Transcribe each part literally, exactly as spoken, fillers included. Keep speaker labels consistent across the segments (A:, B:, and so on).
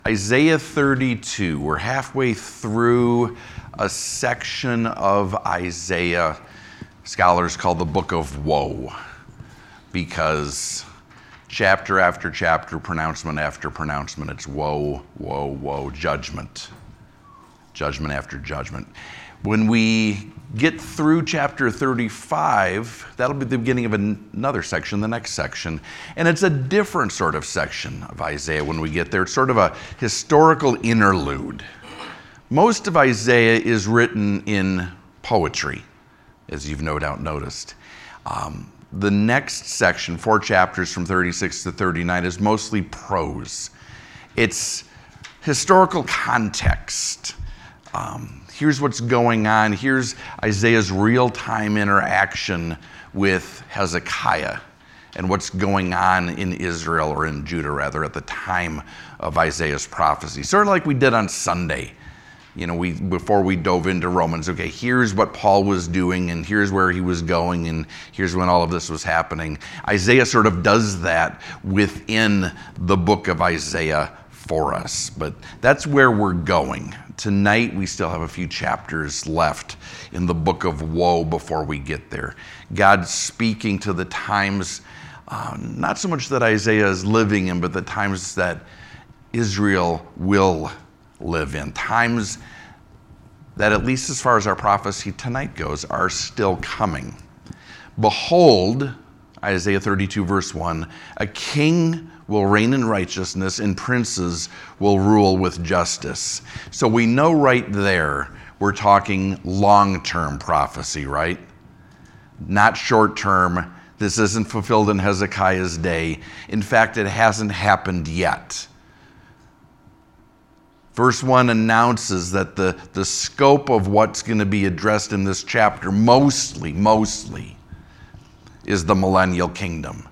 A: Isaiah thirty-two, we're halfway through a section of Isaiah scholars call the Book of Woe, because chapter after chapter, pronouncement after pronouncement, it's woe, woe, woe, judgment, judgment after judgment. When we get through chapter thirty-five, that'll be the beginning of another section, the next section. And it's a different sort of section of Isaiah when we get there. It's sort of a historical interlude. Most of Isaiah is written in poetry, as you've no doubt noticed. Um, the next section, four chapters from thirty-six to thirty-nine, is mostly prose. It's historical context. Um, Here's what's going on. Here's Isaiah's real-time interaction with Hezekiah and what's going on in Israel, or in Judah rather, at the time of Isaiah's prophecy. Sort of like we did on Sunday. You know, we before we dove into Romans, okay, here's what Paul was doing, and here's where he was going, and here's when all of this was happening. Isaiah sort of does that within the book of Isaiah for us, but that's where we're going. Tonight, we still have a few chapters left in the book of woe before we get there. God speaking to the times, uh, not so much that Isaiah is living in, but the times that Israel will live in. Times that, at least as far as our prophecy tonight goes, are still coming. Behold, Isaiah thirty-two, verse one, a king will reign in righteousness, and princes will rule with justice. So we know right there we're talking long-term prophecy, right? Not short-term. This isn't fulfilled in Hezekiah's day. In fact, it hasn't happened yet. Verse one announces that the, the scope of what's going to be addressed in this chapter mostly, mostly, is the millennial kingdom.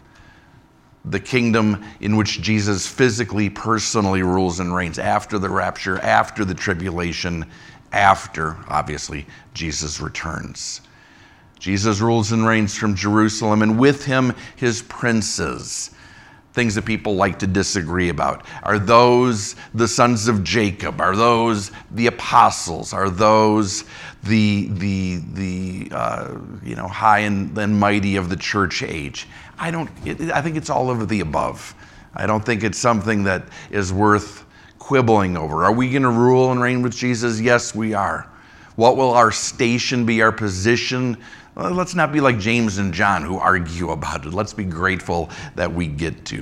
A: The kingdom in which Jesus physically, personally rules and reigns after the rapture, after the tribulation, after, obviously, Jesus returns. Jesus rules and reigns from Jerusalem, and with him, his princes. Things that people like to disagree about. Are those the sons of Jacob? Are those the apostles? Are those the the the uh, you know high and, and mighty of the church age? I don't. It, I think it's all of the above. I don't think it's something that is worth quibbling over. Are we going to rule and reign with Jesus? Yes, we are. What will our station be? Our position? Well, let's not be like James and John who argue about it. Let's be grateful that we get to.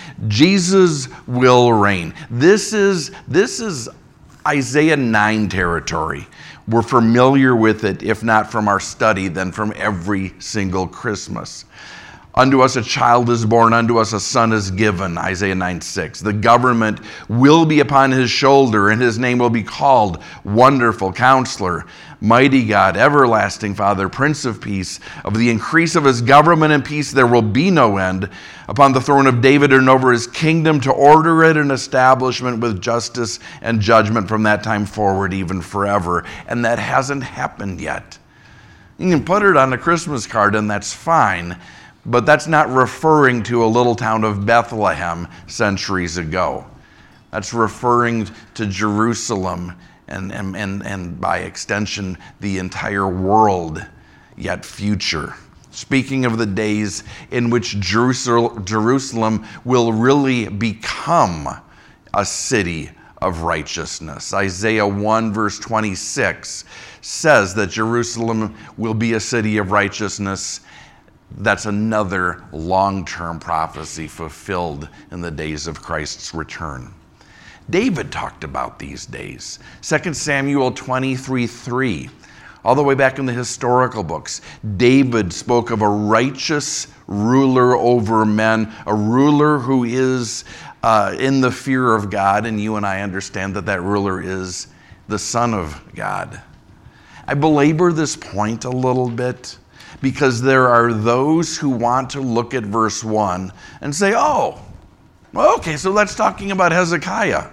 A: Jesus will reign. This is this is Isaiah nine territory. We're familiar with it, if not from our study, then from every single Christmas. Unto us a child is born, unto us a son is given, Isaiah nine six. The government will be upon his shoulder, and his name will be called Wonderful Counselor, Mighty God, Everlasting Father, Prince of Peace. Of the increase of his government and peace there will be no end, upon the throne of David and over his kingdom, to order it and establishment with justice and judgment from that time forward, even forever. And that hasn't happened yet. You can put it on a Christmas card, and that's fine. But that's not referring to a little town of Bethlehem centuries ago. That's referring to Jerusalem and, and, and, and by extension, the entire world, yet future. Speaking of the days in which Jerusalem will really become a city of righteousness. Isaiah one, verse twenty-six says that Jerusalem will be a city of righteousness. That's another long-term prophecy fulfilled in the days of Christ's return. David talked about these days. Second Samuel twenty-three three, all the way back in the historical books, David spoke of a righteous ruler over men, a ruler who is uh, in the fear of God, and you and I understand that that ruler is the Son of God. I belabor this point a little bit, because there are those who want to look at verse one and say, oh, okay, so that's talking about Hezekiah.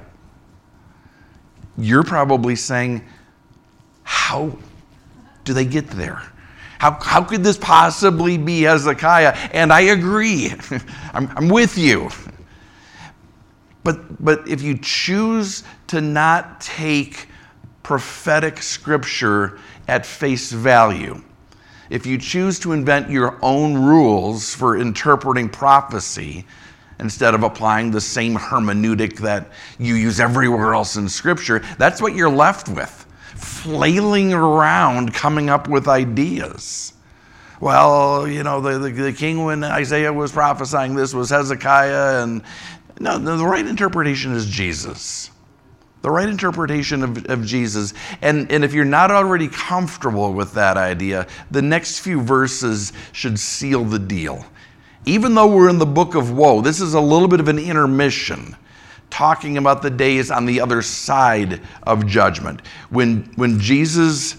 A: You're probably saying, how do they get there? How, how could this possibly be Hezekiah? And I agree. I'm, I'm with you. But, but if you choose to not take prophetic scripture at face value, if you choose to invent your own rules for interpreting prophecy instead of applying the same hermeneutic that you use everywhere else in Scripture, that's what you're left with, flailing around coming up with ideas. Well, you know, the, the, the king when Isaiah was prophesying this was Hezekiah, and no, the right interpretation is Jesus. The right interpretation of, of Jesus. And, and if you're not already comfortable with that idea, the next few verses should seal the deal. Even though we're in the book of woe, this is a little bit of an intermission, talking about the days on the other side of judgment. When, when Jesus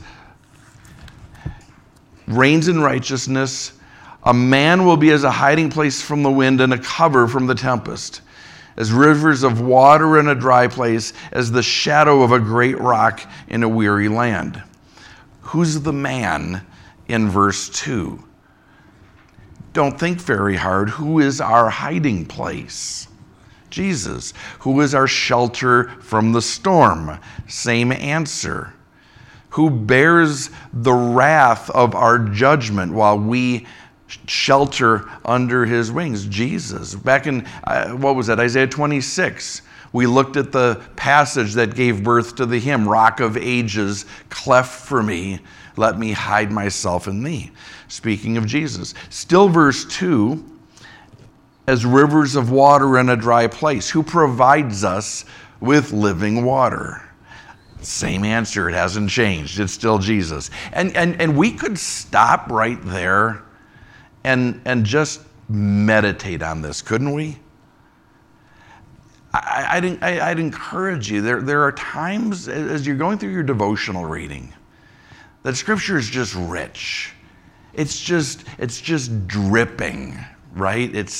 A: reigns in righteousness, a man will be as a hiding place from the wind and a cover from the tempest, as rivers of water in a dry place, as the shadow of a great rock in a weary land. Who's the man in verse two? Don't think very hard. Who is our hiding place? Jesus. Who is our shelter from the storm? Same answer. Who bears the wrath of our judgment while we shelter under his wings? Jesus. Back in, uh, what was that, Isaiah twenty-six, we looked at the passage that gave birth to the hymn, Rock of Ages, cleft for me, let me hide myself in thee. Speaking of Jesus. Still verse two, as rivers of water in a dry place. Who provides us with living water? Same answer, it hasn't changed. It's still Jesus. And, and, and we could stop right there and, and just meditate on this, couldn't we? I, I'd, I'd encourage you, there, there are times as you're going through your devotional reading that Scripture is just rich. It's just, it's just dripping, right? It's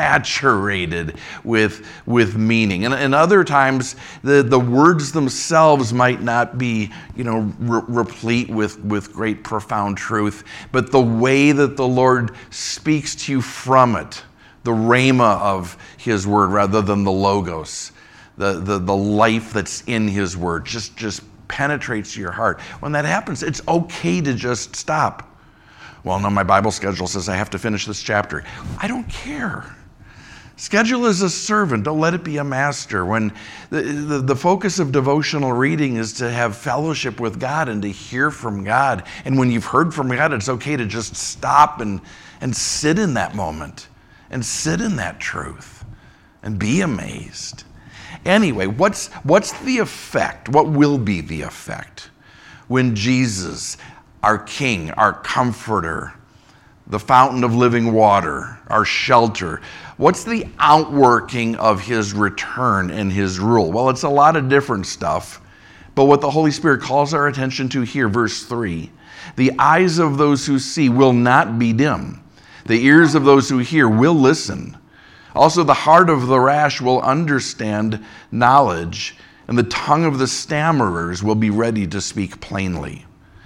A: saturated with, with meaning. And, and other times, the, the words themselves might not be, you know, re- replete with, with great profound truth, but the way that the Lord speaks to you from it, the rhema of his word rather than the logos, the, the, the life that's in his word, just, just penetrates your heart. When that happens, it's okay to just stop. Well, no, my Bible schedule says I have to finish this chapter. I don't care. Schedule is a servant. Don't let it be a master. When the, the, the focus of devotional reading is to have fellowship with God and to hear from God. And when you've heard from God, it's okay to just stop and, and sit in that moment and sit in that truth and be amazed. Anyway, what's, what's the effect? What will be the effect when Jesus, our King, our Comforter, the fountain of living water, our shelter, what's the outworking of his return and his rule? Well, it's a lot of different stuff, but what the Holy Spirit calls our attention to here, verse three, the eyes of those who see will not be dim. The ears of those who hear will listen. Also, the heart of the rash will understand knowledge, and the tongue of the stammerers will be ready to speak plainly.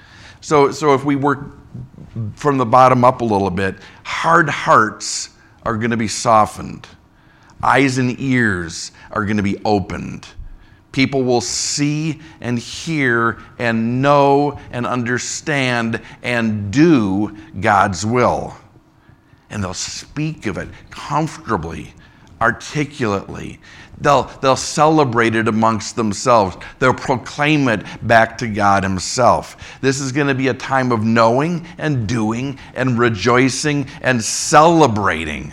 A: So, so if we work from the bottom up a little bit, hard hearts are going to be softened. Eyes and ears are going to be opened. People will see and hear and know and understand and do God's will. And they'll speak of it comfortably, articulately. They'll, they'll celebrate it amongst themselves. They'll proclaim it back to God himself. This is going to be a time of knowing and doing and rejoicing and celebrating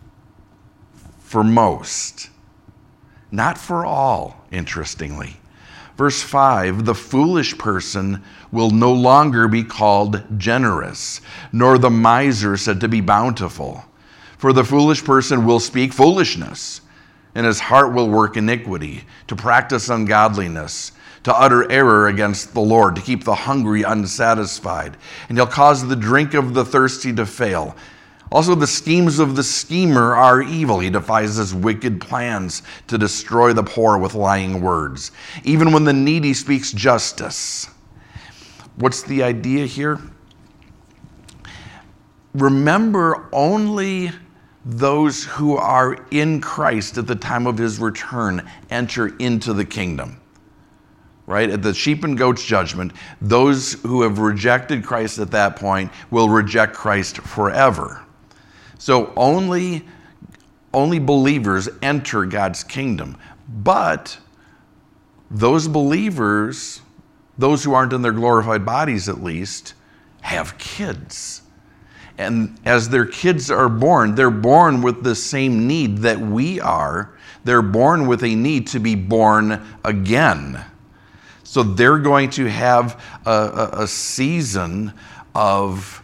A: for most. Not for all, interestingly. Verse five, the foolish person will no longer be called generous, nor the miser said to be bountiful. For the foolish person will speak foolishness, and his heart will work iniquity, to practice ungodliness, to utter error against the Lord, to keep the hungry unsatisfied. And he'll cause the drink of the thirsty to fail. Also, the schemes of the schemer are evil. He devises wicked plans to destroy the poor with lying words, even when the needy speaks justice. What's the idea here? Remember only those who are in Christ at the time of his return enter into the kingdom. Right? At the sheep and goats judgment, those who have rejected Christ at that point will reject Christ forever. So only, only believers enter God's kingdom. But those believers, those who aren't in their glorified bodies at least, have kids. And as their kids are born, they're born with the same need that we are. They're born with a need to be born again. So they're going to have a, a, a season of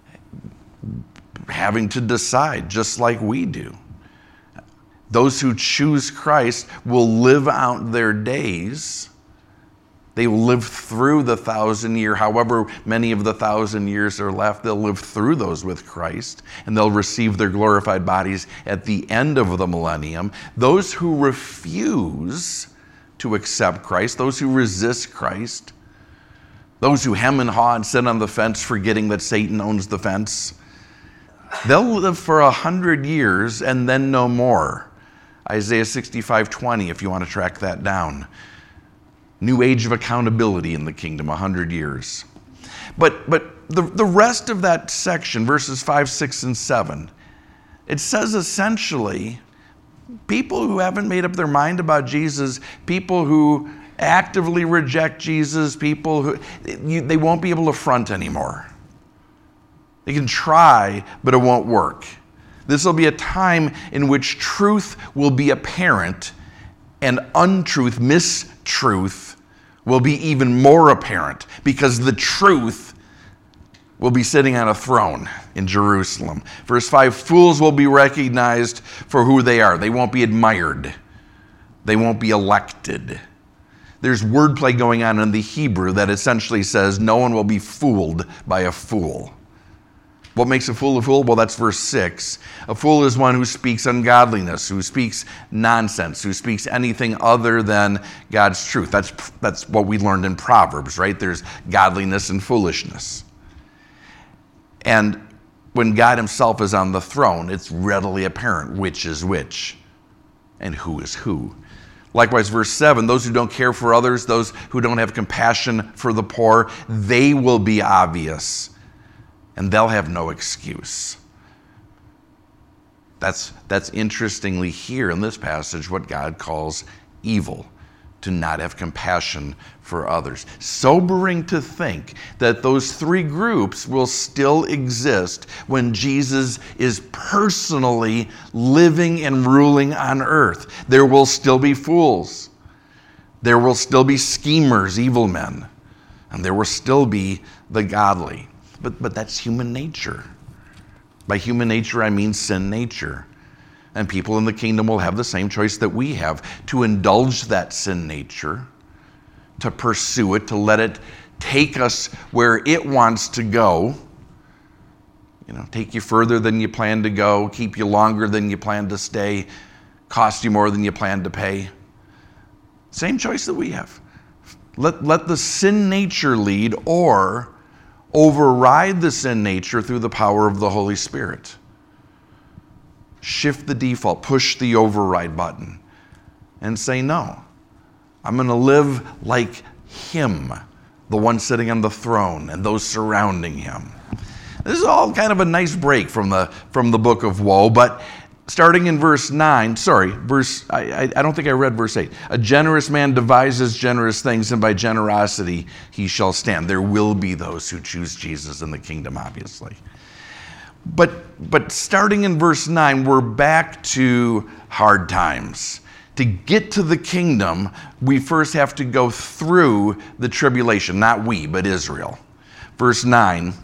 A: having to decide, just like we do. Those who choose Christ will live out their days. They will live through the thousand year, however many of the thousand years are left, they'll live through those with Christ, and they'll receive their glorified bodies at the end of the millennium. Those who refuse to accept Christ, those who resist Christ, those who hem and haw and sit on the fence forgetting that Satan owns the fence, they'll live for a hundred years and then no more. Isaiah sixty-five twenty, if you want to track that down. New age of accountability in the kingdom, a hundred years. But but the, the rest of that section, verses five, six, and seven, it says essentially, people who haven't made up their mind about Jesus, people who actively reject Jesus, people who, you, they won't be able to front anymore. They can try, but it won't work. This will be a time in which truth will be apparent and untruth, mistruth, will be even more apparent because the truth will be sitting on a throne in Jerusalem. Verse five, fools will be recognized for who they are. They won't be admired. They won't be elected. There's wordplay going on in the Hebrew that essentially says no one will be fooled by a fool. What makes a fool a fool? Well, that's verse six. A fool is one who speaks ungodliness, who speaks nonsense, who speaks anything other than God's truth. That's, that's what we learned in Proverbs, right? There's godliness and foolishness. And when God himself is on the throne, it's readily apparent which is which and who is who. Likewise, verse seven, those who don't care for others, those who don't have compassion for the poor, they will be obvious and they'll have no excuse. That's, that's interestingly here in this passage what God calls evil, to not have compassion for others. Sobering to think that those three groups will still exist when Jesus is personally living and ruling on earth. There will still be fools. There will still be schemers, evil men. And there will still be the godly. But, but that's human nature. By human nature, I mean sin nature. And people in the kingdom will have the same choice that we have, to indulge that sin nature, to pursue it, to let it take us where it wants to go. You know, take you further than you plan to go, keep you longer than you plan to stay, cost you more than you plan to pay. Same choice that we have. Let, let the sin nature lead, or override the sin nature through the power of the Holy Spirit. Shift the default, push the override button, and say, no, I'm going to live like him, the one sitting on the throne and those surrounding him. This is all kind of a nice break from the from the book of woe, but starting in verse nine, sorry, verse I, I, I don't think I read verse eight. A generous man devises generous things, and by generosity he shall stand. There will be those who choose Jesus in the kingdom, obviously. But, but starting in verse nine, we're back to hard times. To get to the kingdom, we first have to go through the tribulation. Not we, but Israel. Verse nine.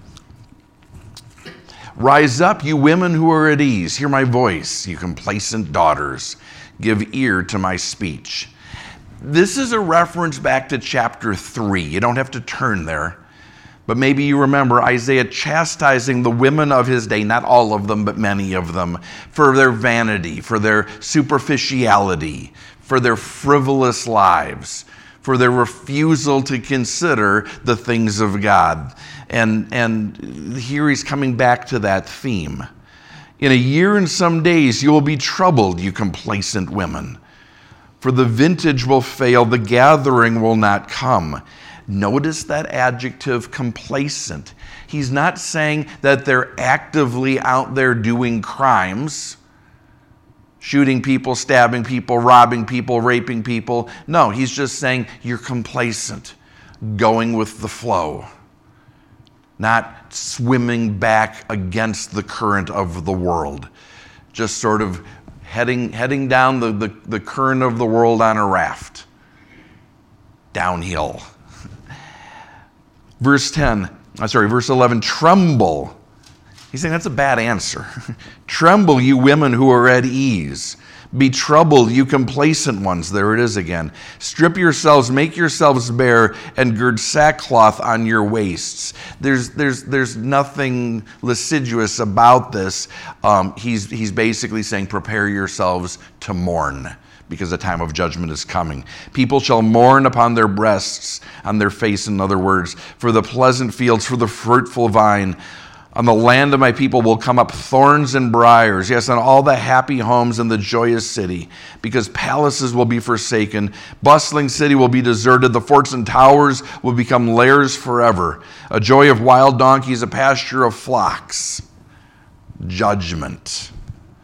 A: Rise up, you women who are at ease. Hear my voice, you complacent daughters. Give ear to my speech. This is a reference back to chapter three. You don't have to turn there. But maybe you remember Isaiah chastising the women of his day, not all of them, but many of them, for their vanity, for their superficiality, for their frivolous lives, for their refusal to consider the things of God. And, and here he's coming back to that theme. In a year and some days you will be troubled, you complacent women. For the vintage will fail, the gathering will not come. Notice that adjective, complacent. He's not saying that they're actively out there doing crimes, shooting people, stabbing people, robbing people, raping people. No, he's just saying you're complacent, going with the flow, not swimming back against the current of the world, just sort of heading heading down the, the, the current of the world on a raft, downhill. Verse ten, I'm sorry, verse eleven, tremble. He's saying that's a bad answer. Tremble, you women who are at ease. Be troubled, you complacent ones. There it is again. Strip yourselves, make yourselves bare, and gird sackcloth on your waists. There's there's there's nothing lascivious about this. Um, he's he's basically saying, prepare yourselves to mourn, because the time of judgment is coming. People shall mourn upon their breasts, on their face, in other words, for the pleasant fields, for the fruitful vine. On the land of my people will come up thorns and briars, yes, on all the happy homes in the joyous city, because palaces will be forsaken, bustling city will be deserted, the forts and towers will become lairs forever. A joy of wild donkeys, a pasture of flocks. Judgment.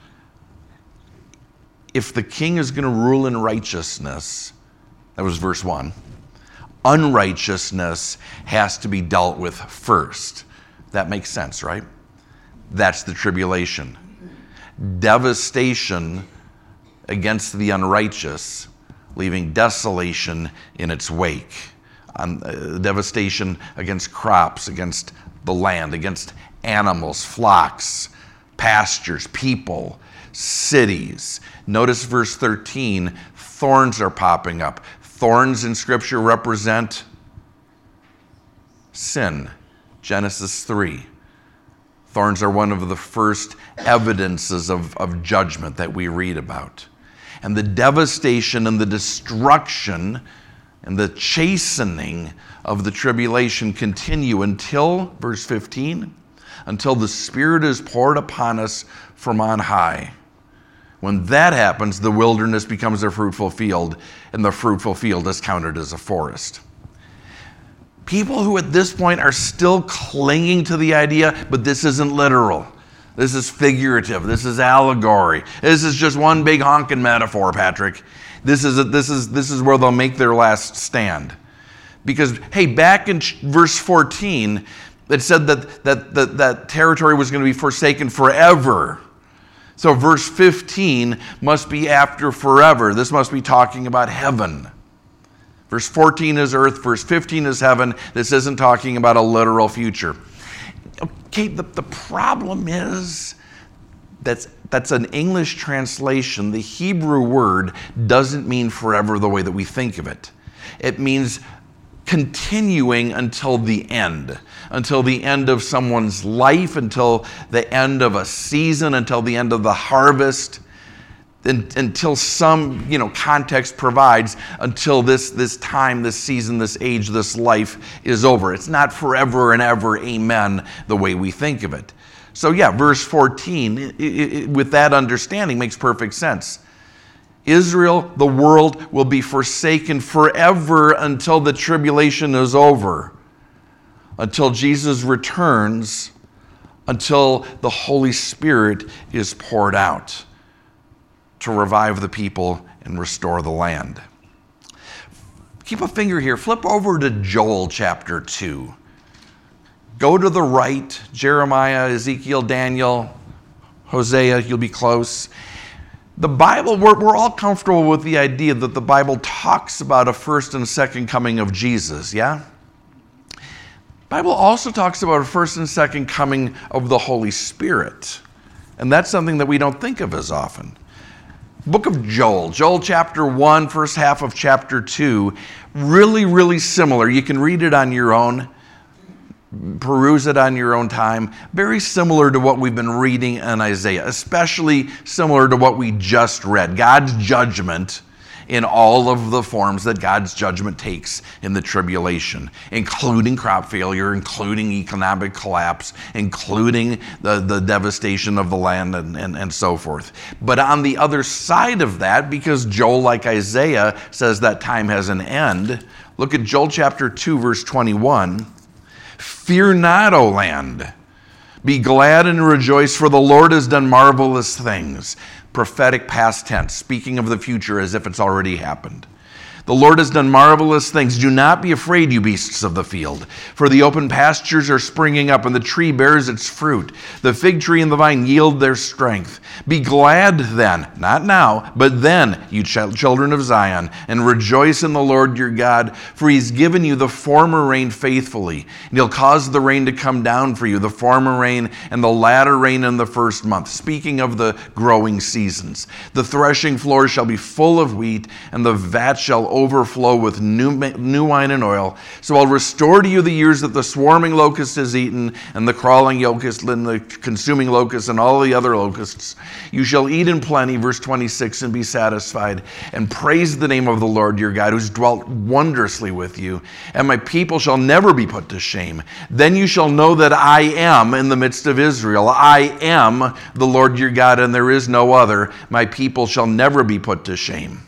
A: If the king is going to rule in righteousness, that was verse one, unrighteousness has to be dealt with first. That makes sense, right? That's the tribulation. Devastation against the unrighteous, leaving desolation in its wake. Um, uh, devastation against crops, against the land, against animals, flocks, pastures, people, cities. Notice verse thirteen, thorns are popping up. Thorns in Scripture represent sin. Genesis three. Thorns are one of the first evidences of, of judgment that we read about. And the devastation and the destruction and the chastening of the tribulation continue until, verse fifteen, until the Spirit is poured upon us from on high. When that happens, the wilderness becomes a fruitful field, and the fruitful field is counted as a forest. People who at this point are still clinging to the idea, but this isn't literal. This is figurative. This is allegory. This is just one big honking metaphor, Patrick. This is, a, this is, this is where they'll make their last stand. Because, hey, back in verse fourteen, it said that, that, that, that territory was going to be forsaken forever. So verse fifteen must be after forever. This must be talking about heaven. Verse fourteen is earth, verse fifteen is heaven. This isn't talking about a literal future. Okay, the, the problem is that's, that's an English translation. The Hebrew word doesn't mean forever the way that we think of it. It means continuing until the end, until the end of someone's life, until the end of a season, until the end of the harvest. Until some, you know, context provides, until this, this time, this season, this age, this life is over. It's not forever and ever, amen, the way we think of it. So yeah, verse fourteen, it, it, with that understanding, makes perfect sense. Israel, the world, will be forsaken forever until the tribulation is over, until Jesus returns, until the Holy Spirit is poured out to revive the people and restore the land. Keep a finger here. Flip over to Joel chapter two. Go to the right, Jeremiah, Ezekiel, Daniel, Hosea, you'll be close. The Bible, we're, we're all comfortable with the idea that the Bible talks about a first and second coming of Jesus, yeah? The Bible also talks about a first and second coming of the Holy Spirit. And that's something that we don't think of as often. Book of Joel, Joel chapter one, first half of chapter two, really, really similar. You can read it on your own, peruse it on your own time. Very similar to what we've been reading in Isaiah, especially similar to what we just read. God's judgment in all of the forms that God's judgment takes in the tribulation, including crop failure, including economic collapse, including the, the devastation of the land, and, and, and so forth. But on the other side of that, because Joel, like Isaiah, says that time has an end, look at Joel chapter two, verse twenty-one. Fear not, O land. Be glad and rejoice, for the Lord has done marvelous things. Prophetic past tense, speaking of the future as if it's already happened. The Lord has done marvelous things. Do not be afraid, you beasts of the field, for the open pastures are springing up, and the tree bears its fruit. The fig tree and the vine yield their strength. Be glad then, not now, but then, you ch- children of Zion, and rejoice in the Lord your God, for he's given you the former rain faithfully, and he'll cause the rain to come down for you, the former rain and the latter rain in the first month. Speaking of the growing seasons. The threshing floor shall be full of wheat, and the vat shall overflow with new, new wine and oil. So I'll restore to you the years that the swarming locust has eaten, and the crawling locust, and the consuming locust, and all the other locusts. You shall eat in plenty, verse twenty-six, and be satisfied, and praise the name of the Lord your God, who's dwelt wondrously with you. And my people shall never be put to shame. Then you shall know that I am in the midst of Israel. I am the Lord your God, and there is no other. My people shall never be put to shame.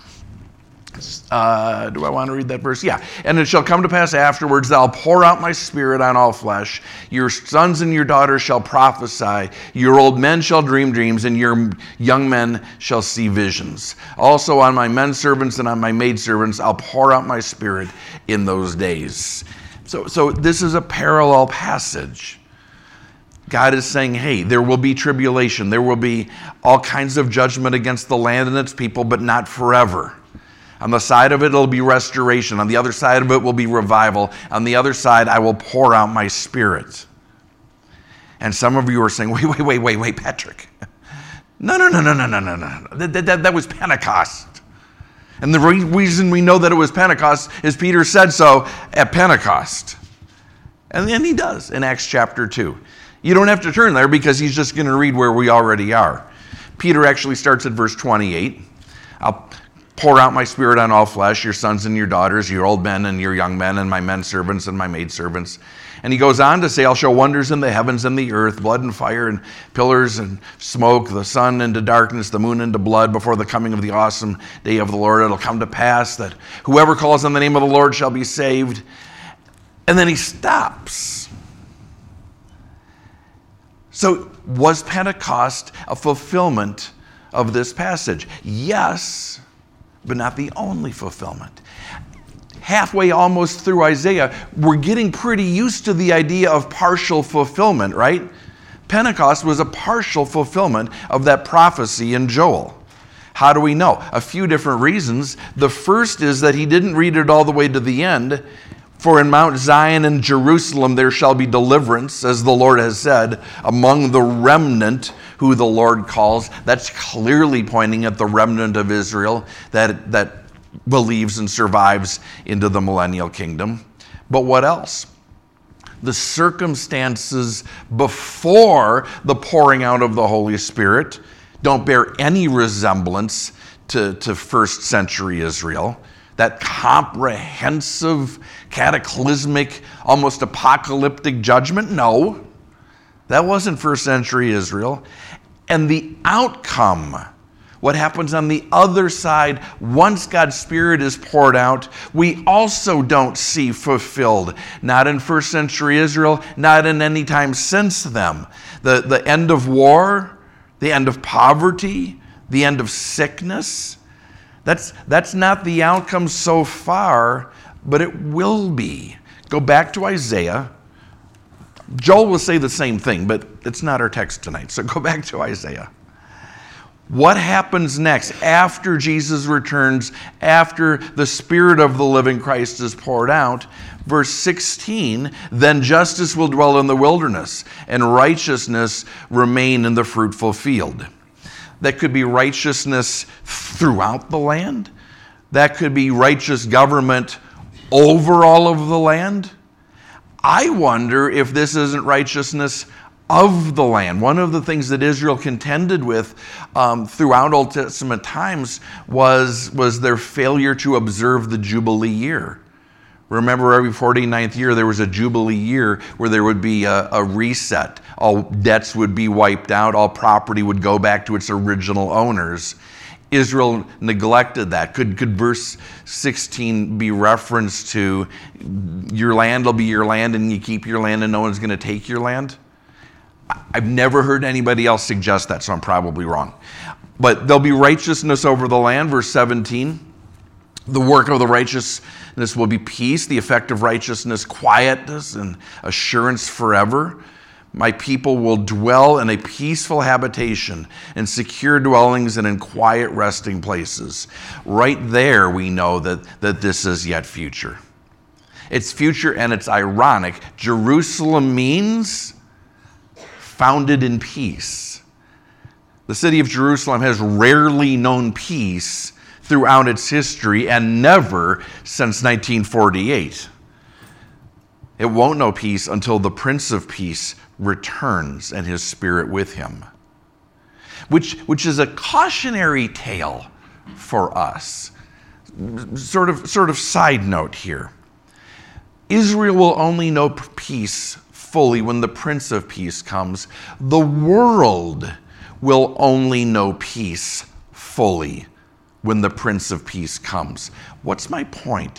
A: Uh, do I want to read that verse? Yeah. And it shall come to pass afterwards that I'll pour out my spirit on all flesh. Your sons and your daughters shall prophesy. Your old men shall dream dreams, and your young men shall see visions. Also on my men servants and on my maidservants I'll pour out my spirit in those days. So, so this is a parallel passage. God is saying, hey, there will be tribulation. There will be all kinds of judgment against the land and its people, but not forever. On the side of it, it'll be restoration. On the other side of it will be revival. On the other side, I will pour out my spirit. And some of you are saying, wait, wait, wait, wait, wait, Patrick. No, no, no, no, no, no, no, no. That, that, that was Pentecost. And the re- reason we know that it was Pentecost is Peter said so at Pentecost. And then he does in Acts chapter two. You don't have to turn there because he's just going to read where we already are. Peter actually starts at verse twenty-eight. I'll pour out my spirit on all flesh, your sons and your daughters, your old men and your young men, and my men servants and my maidservants. And he goes on to say, I'll show wonders in the heavens and the earth, blood and fire and pillars and smoke, the sun into darkness, the moon into blood, before the coming of the awesome day of the Lord. It'll come to pass that whoever calls on the name of the Lord shall be saved. And then he stops. So was Pentecost a fulfillment of this passage? Yes, but not the only fulfillment. Halfway almost through Isaiah, we're getting pretty used to the idea of partial fulfillment, right? Pentecost was a partial fulfillment of that prophecy in Joel. How do we know? A few different reasons. The first is that he didn't read it all the way to the end. For in Mount Zion and Jerusalem there shall be deliverance, as the Lord has said, among the remnant who the Lord calls. That's clearly pointing at the remnant of Israel that, that believes and survives into the millennial kingdom. But what else? The circumstances before the pouring out of the Holy Spirit don't bear any resemblance to, to first century Israel. That comprehensive, cataclysmic, almost apocalyptic judgment? No, that wasn't first century Israel. And the outcome, what happens on the other side, once God's Spirit is poured out, we also don't see fulfilled. Not in first century Israel, not in any time since them. The, the end of war, the end of poverty, the end of sickness. That's, that's not the outcome so far, but it will be. Go back to Isaiah. Joel will say the same thing, but it's not our text tonight. So go back to Isaiah. What happens next after Jesus returns, after the Spirit of the living Christ is poured out? Verse sixteen, then justice will dwell in the wilderness, and righteousness remain in the fruitful field. That could be righteousness throughout the land. That could be righteous government over all of the land. I wonder if this isn't righteousness of the land. One of the things that Israel contended with um, throughout Old Testament times was, was their failure to observe the Jubilee year. Remember, every forty-ninth year there was a Jubilee year where there would be a, a reset. All debts would be wiped out. All property would go back to its original owners. Israel neglected that. Could, could verse sixteen be referenced to your land will be your land and you keep your land and no one's going to take your land? I've never heard anybody else suggest that, so I'm probably wrong. But there'll be righteousness over the land, verse seventeen. The work of the righteousness will be peace, the effect of righteousness, quietness and assurance forever. My people will dwell in a peaceful habitation, in secure dwellings, and in quiet resting places. Right there we know that, that this is yet future. It's future and it's ironic. Jerusalem means founded in peace. The city of Jerusalem has rarely known peace throughout its history and never since nineteen forty-eight. It won't know peace until the Prince of Peace returns and his Spirit with him, which, which is a cautionary tale for us. Sort of, sort of side note here. Israel will only know peace fully when the Prince of Peace comes. The world will only know peace fully when the Prince of Peace comes. What's my point?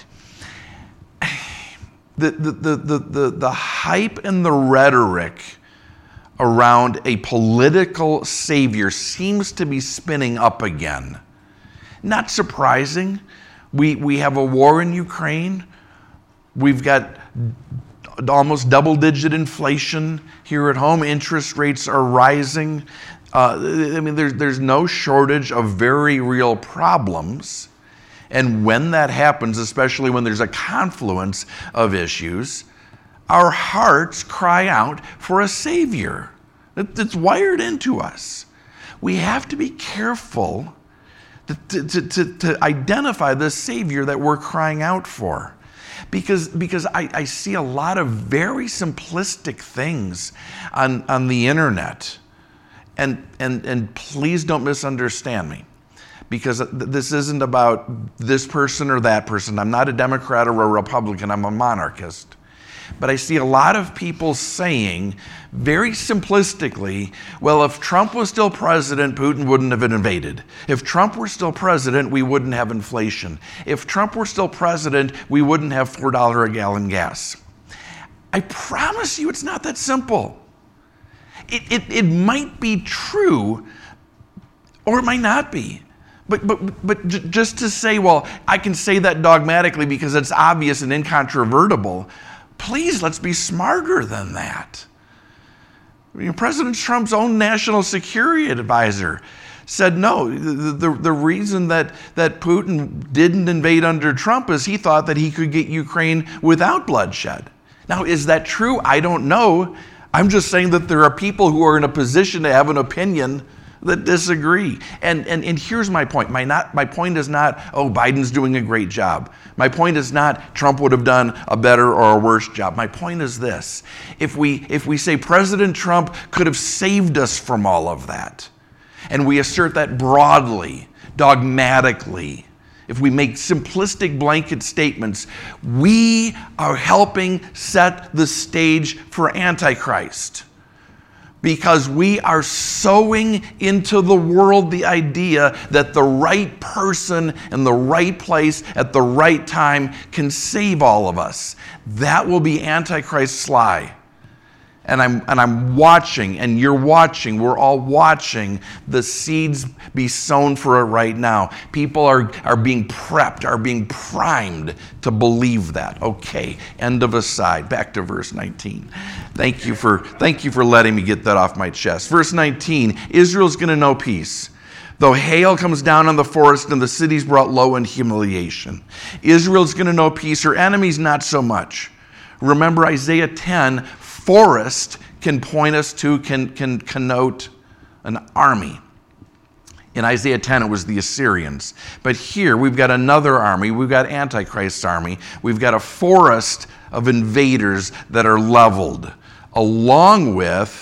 A: The, the, the, the, the, the hype and the rhetoric around a political savior seems to be spinning up again. Not surprising. We, we have a war in Ukraine. We've got almost double-digit inflation here at home. Interest rates are rising. Uh, I mean, there's, there's no shortage of very real problems. And when that happens, especially when there's a confluence of issues, our hearts cry out for a Savior. It's wired into us. We have to be careful to, to, to, to identify the Savior that we're crying out for. Because, because I, I see a lot of very simplistic things on, on the internet. And, and, and please don't misunderstand me, because this isn't about this person or that person. I'm not a Democrat or a Republican. I'm a monarchist. But I see a lot of people saying very simplistically, well, if Trump was still president, Putin wouldn't have invaded. If Trump were still president, we wouldn't have inflation. If Trump were still president, we wouldn't have four dollars a gallon gas. I promise you it's not that simple. It, it, it might be true, or it might not be. But, but, but j- just to say, well, I can say that dogmatically because it's obvious and incontrovertible, please, let's be smarter than that. I mean, President Trump's own national security advisor said no. The, the, the reason that, that Putin didn't invade under Trump is he thought that he could get Ukraine without bloodshed. Now, is that true? I don't know. I'm just saying that there are people who are in a position to have an opinion that disagree. And, and, and here's my point. My, not, my point is not, oh, Biden's doing a great job. My point is not Trump would have done a better or a worse job. My point is this. If we, if we say President Trump could have saved us from all of that, and we assert that broadly, dogmatically, if we make simplistic blanket statements, we are helping set the stage for Antichrist. Because we are sowing into the world the idea that the right person in the right place at the right time can save all of us. That will be Antichrist's lie. And I'm, and I'm watching, and you're watching, we're all watching the seeds be sown for it right now. People are, are being prepped, are being primed to believe that. Okay, end of aside. Back to verse nineteen. Thank you for, thank you for letting me get that off my chest. Verse nineteen, Israel's going to know peace. Though hail comes down on the forest and the city's brought low in humiliation. Israel's going to know peace, her enemies not so much. Remember Isaiah ten, forest can point us to, can, can connote an army. In Isaiah ten, it was the Assyrians. But here, we've got another army. We've got Antichrist's army. We've got a forest of invaders that are leveled, along with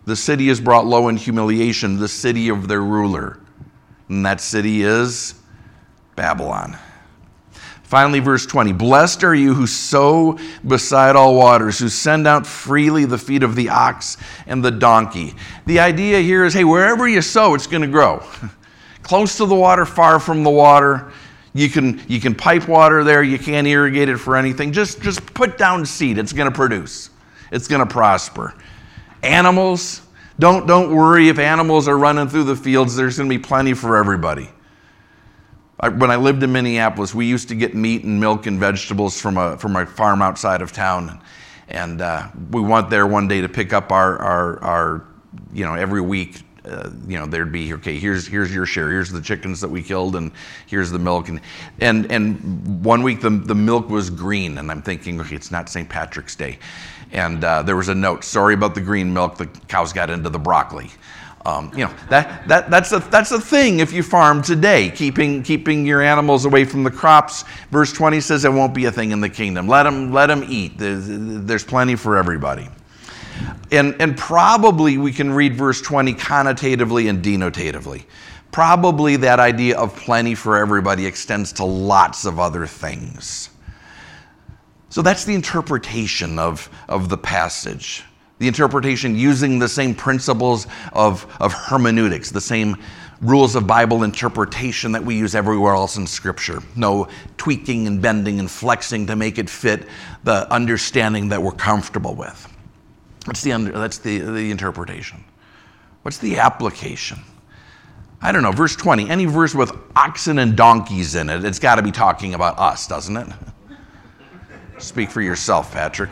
A: The city is brought low in humiliation, the city of their ruler. And that city is Babylon. Finally, verse twenty, blessed are you who sow beside all waters, who send out freely the feet of the ox and the donkey. The idea here is, hey, wherever you sow, it's going to grow. Close to the water, far from the water. You can, you can pipe water there. You can't irrigate it for anything. Just, just put down seed. It's going to produce. It's going to prosper. Animals, don't, don't worry if animals are running through the fields. There's going to be plenty for everybody. I, when I lived in Minneapolis, we used to get meat and milk and vegetables from a from a farm outside of town, and uh, we went there one day to pick up our our, our you know every week. Uh, you know there'd be okay. Here's here's your share. Here's the chickens that we killed, and here's the milk. And and and one week the the milk was green, and I'm thinking, okay, it's not Saint Patrick's Day, and uh, there was a note. Sorry about the green milk. The cows got into the broccoli. Um, you know, that, that, that's, a, that's a thing if you farm today, keeping, keeping your animals away from the crops. Verse twenty says it won't be a thing in the kingdom. Let them, let them eat. There's, there's plenty for everybody. And, and probably we can read verse twenty connotatively and denotatively. Probably that idea of plenty for everybody extends to lots of other things. So that's the interpretation of, of the passage. The interpretation using the same principles of, of hermeneutics, the same rules of Bible interpretation that we use everywhere else in Scripture. No tweaking and bending and flexing to make it fit the understanding that we're comfortable with. That's the, under, that's the, the interpretation. What's the application? I don't know, verse twenty, any verse with oxen and donkeys in it, it's got to be talking about us, doesn't it? Speak for yourself, Patrick.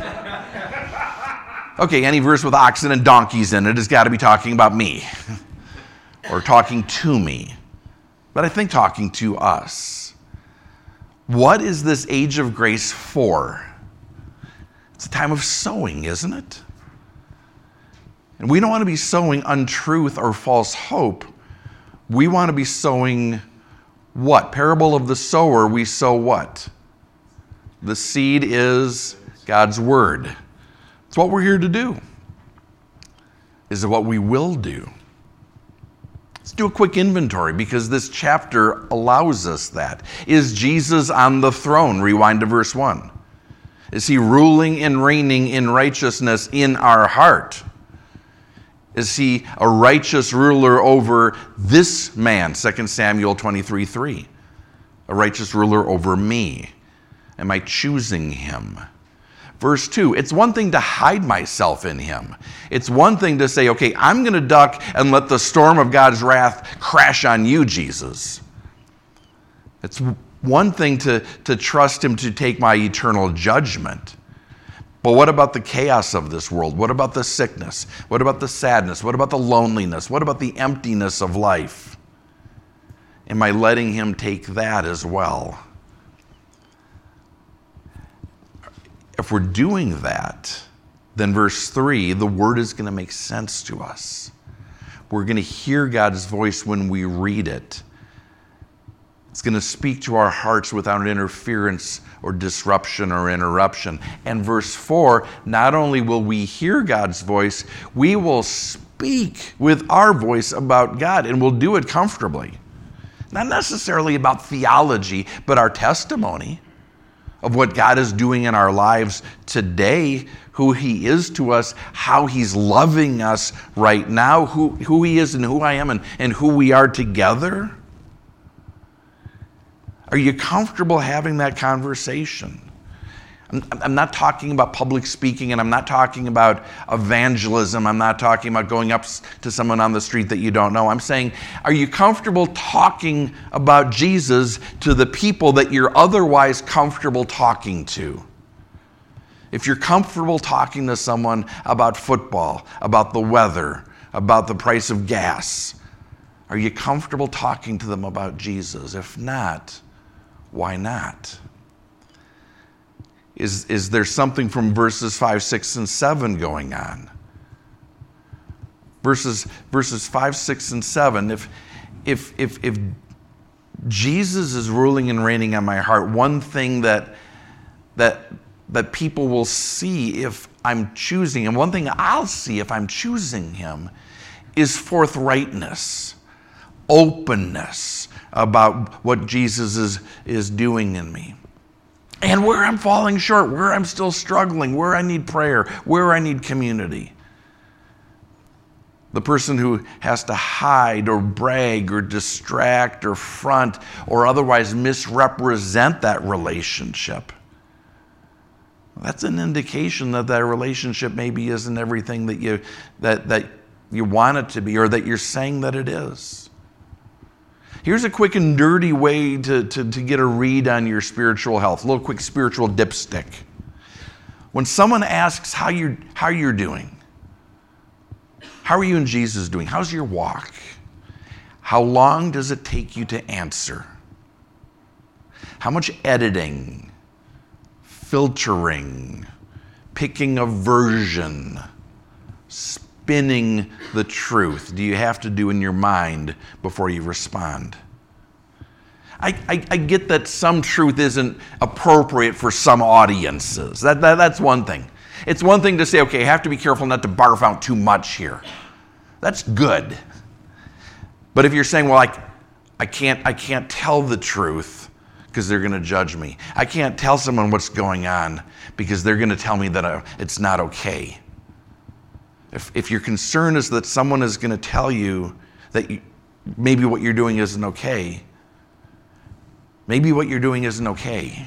A: Okay, any verse with oxen and donkeys in it has got to be talking about me or talking to me, but I think talking to us. What is this age of grace for? It's a time of sowing, isn't it? And we don't want to be sowing untruth or false hope. We want to be sowing what? Parable of the sower, we sow what? The seed is God's word. It's what we're here to do. Is it what we will do? Let's do a quick inventory because this chapter allows us that. Is Jesus on the throne? Rewind to verse one. Is he ruling and reigning in righteousness in our heart? Is he a righteous ruler over this man? Second Samuel twenty-three three. A righteous ruler over me. Am I choosing him? Verse two, it's one thing to hide myself in him. It's one thing to say, okay, I'm going to duck and let the storm of God's wrath crash on you, Jesus. It's one thing to, to trust him to take my eternal judgment. But what about the chaos of this world? What about the sickness? What about the sadness? What about the loneliness? What about the emptiness of life? Am I letting him take that as well? If we're doing that, then verse three, the word is going to make sense to us. We're going to hear God's voice when we read it. It's going to speak to our hearts without interference or disruption or interruption. And verse four, not only will we hear God's voice, we will speak with our voice about God, and we'll do it comfortably. Not necessarily about theology, but our testimony of what God is doing in our lives today, who he is to us, how he's loving us right now, who, who he is and who I am and, and who we are together. Are you comfortable having that conversation? I'm, I'm not talking about public speaking, and I'm not talking about evangelism. I'm not talking about going up to someone on the street that you don't know. I'm saying, are you comfortable talking about Jesus to the people that you're otherwise comfortable talking to? If you're comfortable talking to someone about football, about the weather, about the price of gas, are you comfortable talking to them about Jesus? If not, why not? Is, is there something from verses five, six, and seven going on? Verses, verses five, six, and seven, if, if, if, if Jesus is ruling and reigning on my heart, one thing that, that that people will see if I'm choosing him. One thing I'll see if I'm choosing him is forthrightness, openness about what Jesus is, is doing in me. And where I'm falling short, where I'm still struggling, where I need prayer, where I need community. The person who has to hide or brag or distract or front or otherwise misrepresent that relationship, that's an indication that that relationship maybe isn't everything that you that that you want it to be, or that you're saying that it is. Here's a quick and dirty way to, to, to get a read on your spiritual health. A little quick spiritual dipstick. When someone asks how you're, how you're doing, how are you and Jesus doing? How's your walk? How long does it take you to answer? How much editing, filtering, picking a version, spinning the truth do you have to do in your mind before you respond? I, I, I get that some truth isn't appropriate for some audiences. That, that, that's one thing. It's one thing to say, okay, I have to be careful not to barf out too much here. That's good. But if you're saying, well, I, I, can't, I can't tell the truth because they're going to judge me. I can't tell someone what's going on because they're going to tell me that I, it's not okay. If, if your concern is that someone is going to tell you that you, maybe what you're doing isn't okay, maybe what you're doing isn't okay.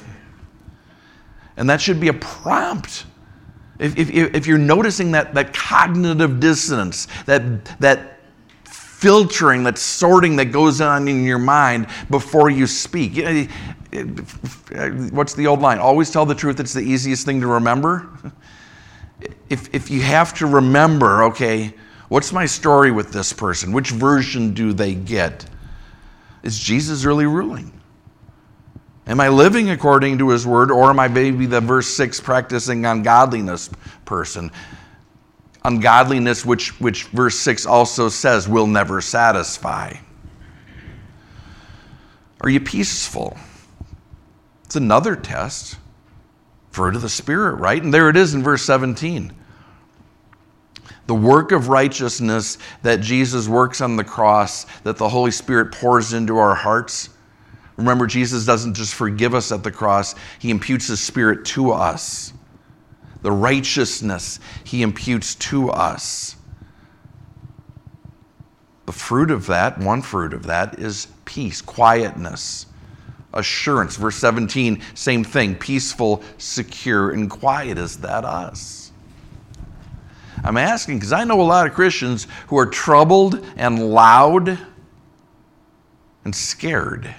A: And that should be a prompt. If, if, if you're noticing that, that cognitive dissonance, that, that filtering, that sorting that goes on in your mind before you speak. What's the old line? Always tell the truth, it's the easiest thing to remember. If, if you have to remember, okay, what's my story with this person? Which version do they get? Is Jesus really ruling? Am I living according to his word, or am I maybe the verse six practicing ungodliness person? Ungodliness, which, which verse six also says will never satisfy. Are you peaceful? It's another test. Fruit of the Spirit, right? And there it is in verse seventeen. The work of righteousness that Jesus works on the cross, that the Holy Spirit pours into our hearts. Remember, Jesus doesn't just forgive us at the cross, he imputes his Spirit to us. The righteousness he imputes to us. The fruit of that, one fruit of that, is peace, quietness, assurance. Verse seventeen, same thing, peaceful, secure, and quiet. Is that us? I'm asking because I know a lot of Christians who are troubled and loud and scared.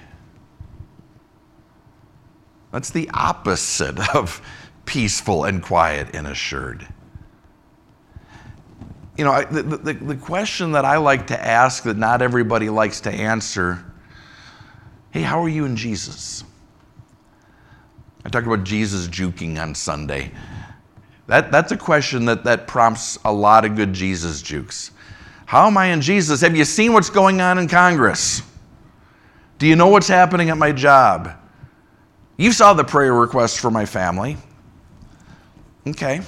A: That's the opposite of peaceful and quiet and assured. You know, the, the, the question that I like to ask that not everybody likes to answer, hey, how are you in Jesus? I talked about Jesus juking on Sunday. That, that's a question that, that prompts a lot of good Jesus jukes. How am I in Jesus? Have you seen what's going on in Congress? Do you know what's happening at my job? You saw the prayer request for my family. Okay.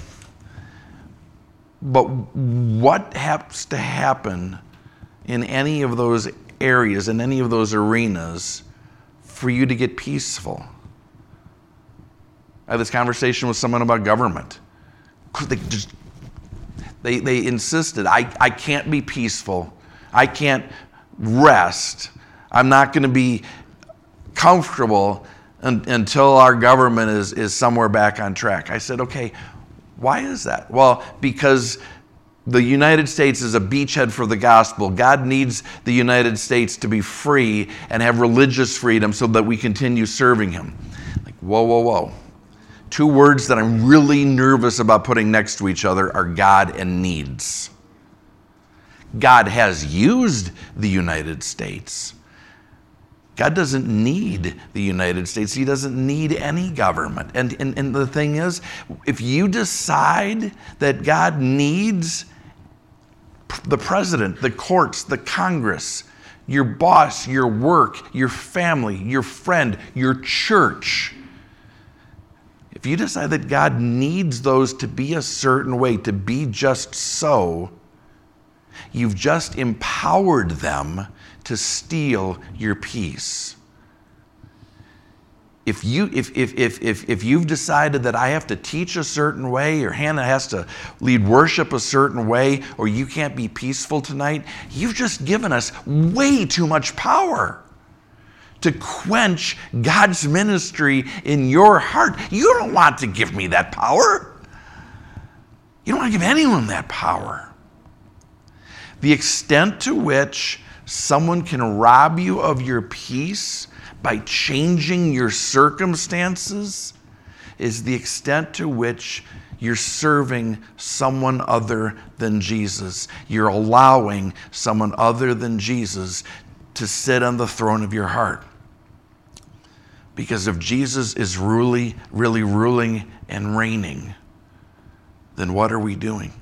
A: But what has to happen in any of those areas, in any of those arenas, for you to get peaceful? I had this conversation with someone about government. They just they, they insisted, I, I can't be peaceful. I can't rest. I'm not going to be comfortable until our government is, is somewhere back on track. I said, okay, why is that? Well, because the United States is a beachhead for the gospel. God needs the United States to be free and have religious freedom so that we continue serving him. Like, whoa, whoa, whoa. Two words that I'm really nervous about putting next to each other are God and needs. God has used the United States. God doesn't need the United States. He doesn't need any government. And, and, and the thing is, if you decide that God needs the president, the courts, the Congress, your boss, your work, your family, your friend, your church, if you decide that God needs those to be a certain way, to be just so, you've just empowered them to steal your peace. If, you, if, if, if, if, if you've decided that I have to teach a certain way, or Hannah has to lead worship a certain way, or you can't be peaceful tonight, you've just given us way too much power to quench God's ministry in your heart. You don't want to give me that power. You don't want to give anyone that power. The extent to which someone can rob you of your peace by changing your circumstances is the extent to which you're serving someone other than Jesus. You're allowing someone other than Jesus to sit on the throne of your heart. Because if Jesus is really, really ruling and reigning, then what are we doing?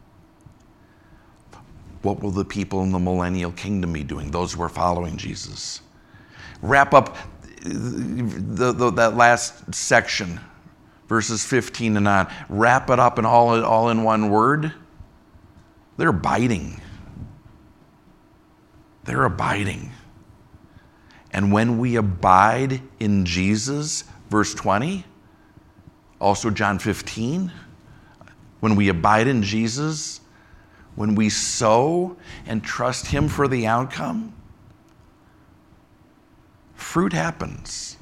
A: What will the people in the millennial kingdom be doing, those who are following Jesus? Wrap up the, the, that last section, verses fifteen and on. Wrap it up in all, all in one word. They're abiding. They're abiding. And when we abide in Jesus, verse twenty, also John fifteen, when we abide in Jesus, when we sow and trust Him for the outcome, fruit happens.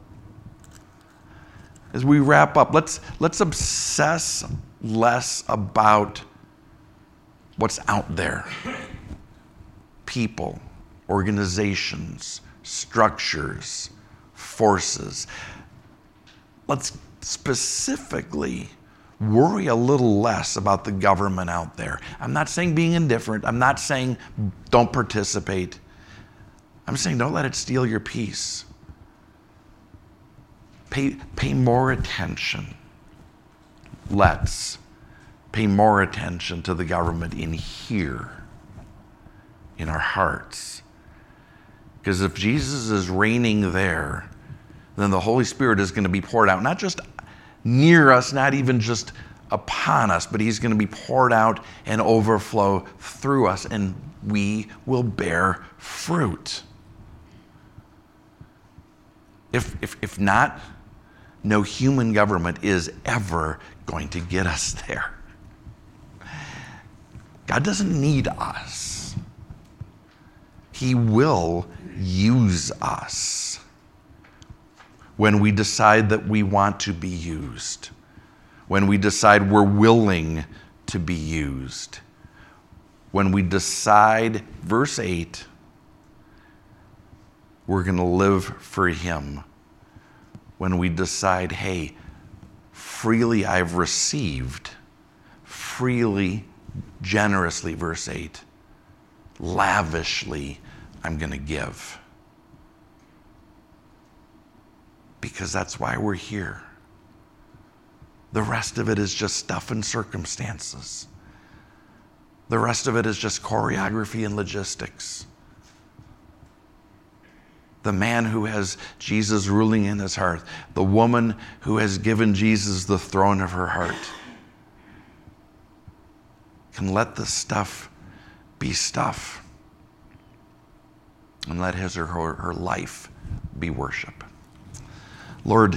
A: As we wrap up, let's, let's obsess less about what's out there. People, organizations, structures, forces. Let's specifically worry a little less about the government out there. I'm not saying being indifferent. I'm not saying don't participate. I'm saying don't let it steal your peace. Pay, pay more attention. Let's pay more attention to the government in here, in our hearts. Because if Jesus is reigning there, then the Holy Spirit is going to be poured out, not just near us, not even just upon us, but He's going to be poured out and overflow through us, and we will bear fruit. If, if, if not, no human government is ever going to get us there. God doesn't need us. He will use us when we decide that we want to be used, when we decide we're willing to be used, when we decide, verse eight, we're going to live for Him, when we decide, hey, freely I've received, freely, generously, verse eight, lavishly I'm going to give. Because that's why we're here. The rest of it is just stuff and circumstances. The rest of it is just choreography and logistics. The man who has Jesus ruling in his heart, the woman who has given Jesus the throne of her heart, can let the stuff be stuff and let his or her, her life be worship. Lord,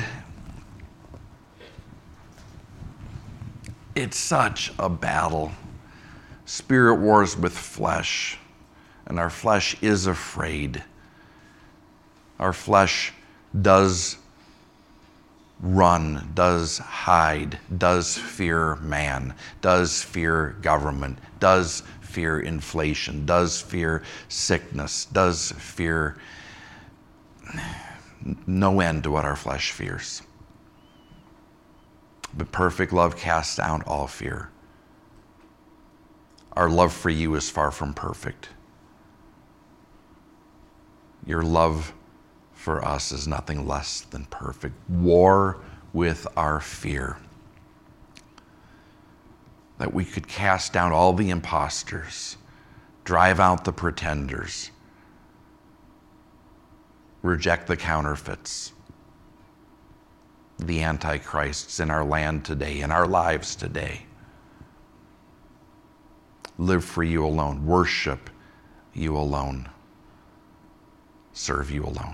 A: it's such a battle. Spirit wars with flesh, and our flesh is afraid. Our flesh does run, does hide, does fear man, does fear government, does fear inflation, does fear sickness, does fear no end to what our flesh fears. But perfect love casts out all fear. Our love for you is far from perfect. Your love for us is nothing less than perfect. War with our fear. That we could cast down all the imposters, drive out the pretenders, reject the counterfeits, the antichrists in our land today, in our lives today. Live for you alone. Worship you alone. Serve you alone.